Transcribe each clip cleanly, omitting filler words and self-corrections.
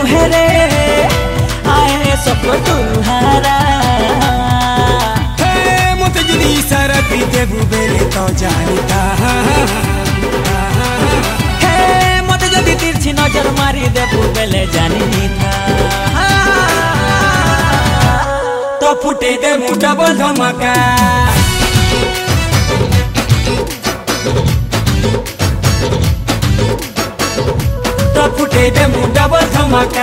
नुहेरे आए सब तुम्हारा मत जदी इशारा दी देबू बेले तो जानता मत जदी तिरछी नजर मारी देबू बेले जानी था तो फुटे दे मुंडा बोल धमाका तो फुटे दे मुंडा बोल धमाका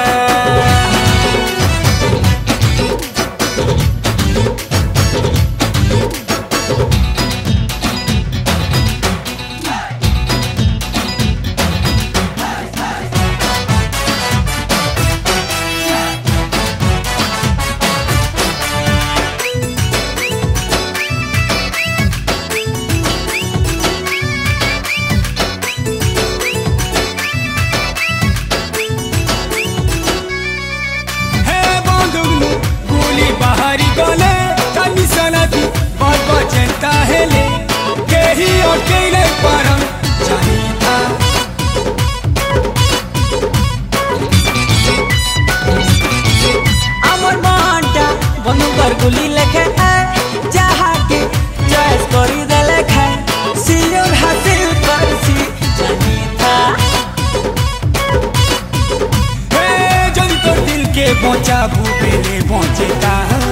बाहरी गले तनी सनती बात बचता है ले केही और केले परम चाहिता अमर मांटा बनुकर गुली लेखे जहाँ के चॉइस करी दे लेखे सियोर हासिल करसी चाहिता जब तो दिल के पहुंचा भूपेले पहुंचता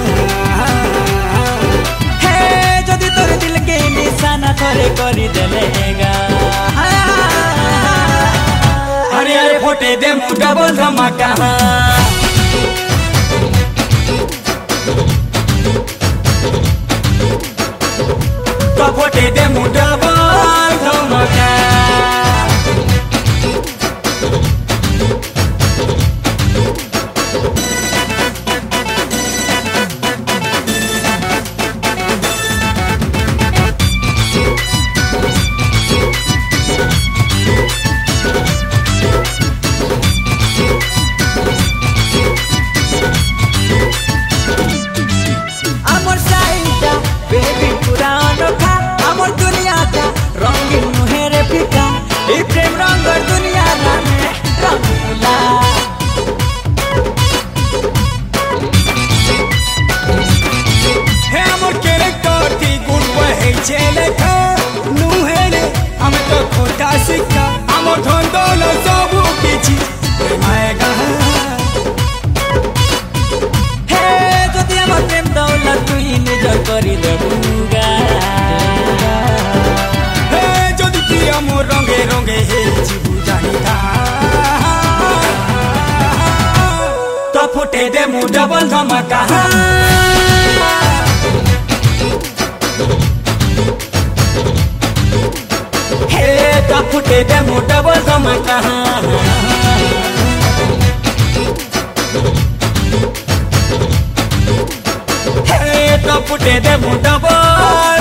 जदि तोर दिल के निशाना थोड़े करी देलेगा अरे अरे फोटे दे मुंडा बोल धमाका तो फोटे दे मुंडा बोल धमाका बेबी पुरानो खा अमर दुनिया का रंगीन नुहेरे फिका ई प्रेम रंग दुनिया में रंगीला हे अमर केरे करती गुण बहे चले खा नुहेरे हम तो खोटा सिक्का अमर धन दौलत सब किछि प्रेमाएगा हे जदि अमर प्रेम दौलत तू ही निजर करी देबूगा जदि तू अमर रंगे रंगे हे जीवू जानिता तो फुटे दे मुंडा बोल धमाका हे तो फुटे दे मुंडा बोल धमाका हे तो फुटे दे मुंडा बोल